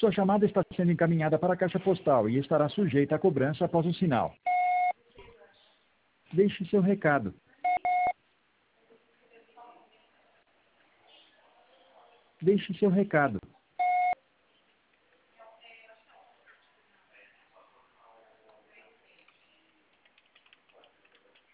Sua chamada está sendo encaminhada para a caixa postal e estará sujeita a cobrança após o sinal. Deixe seu recado. Deixe seu recado.